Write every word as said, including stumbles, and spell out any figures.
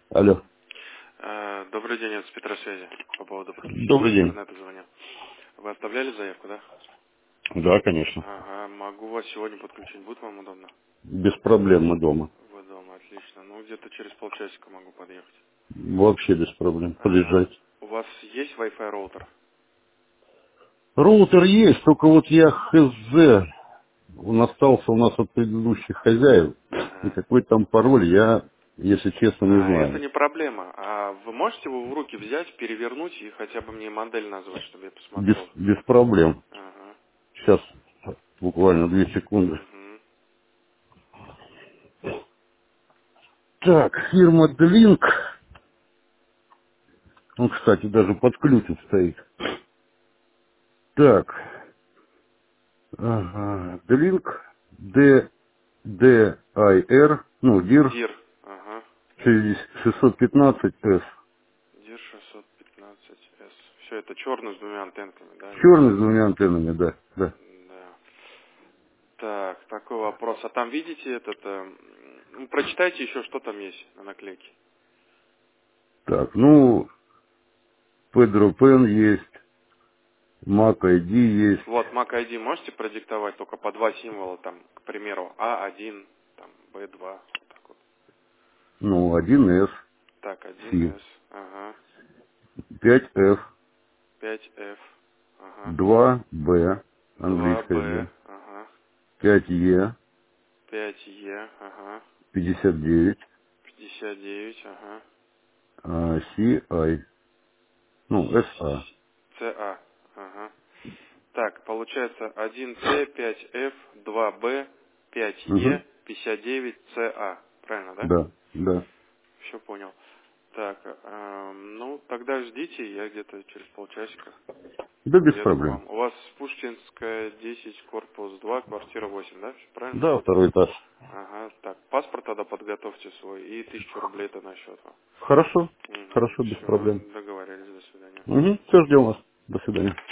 Алло. Э, Добрый день, это с Петросвязи. По поводу подключения Добрый день. интернета звоню. Вы оставляли заявку, да? Да, конечно. Ага, могу вас сегодня подключить. Будет вам удобно? Без проблем, мы дома. Вы дома, отлично. Ну, где-то через полчасика могу подъехать. Вообще без проблем. Ага. Подъезжайте. У вас есть Wi-Fi роутер? Роутер есть, только вот я хз. Он остался у нас от предыдущих хозяев. И Ага. какой там пароль, я, если честно, не А, это знаю. не проблема. А вы можете его в руки взять, перевернуть и хотя бы мне модель назвать, чтобы я Без, посмотрел? без проблем. Ага. Сейчас, буквально две секунды. Угу. Так, фирма Длинк. Он, кстати, даже под ключем стоит. Так, ага, Длинк. Д, Д, I, R, ну, дир. Дир. Ага. шестьсот пятнадцать эс. Дир шестьсот пятнадцать эс. Все это черный с двумя антенками, да, Черный с имеется? двумя антеннами, да, да. Да. Так, такой вопрос. А там видите этот... э, ну, прочитайте еще, что там есть на наклейке. Так, ну, Pedro Pen есть, Mac ай ди есть, Вот, Mac ай ди можете продиктовать только по два символа, там, к примеру, а один, там, бэ два, вот так вот. ну, один эс, Так, один C, эс, ага, пять эф, пять эф, ага, два бэ, два английское бэ, бэ, ага, пять е, пять е, ага, пятьдесят девять, пятьдесят девять, ага, а, си ай, ну, эс а. цэ а, ага. Так, получается один цэ, пять эф, два бэ, пять Угу. е, пятьдесят девять цэ а. Правильно, да? Да, да. Все понял. Так, эм, ну, тогда ждите, я где-то через полчасика Да, без подъеду к проблем. вам. У вас Пушкинская, десять, корпус два, квартира восемь, да? Всё правильно? Да, второй этаж. Ага, так, паспорт тогда подготовьте свой и тысячу рублей это на счет вам. Хорошо, Угу, хорошо, без все, проблем. договорились, до свидания. Угу, все, ждем вас. До свидания.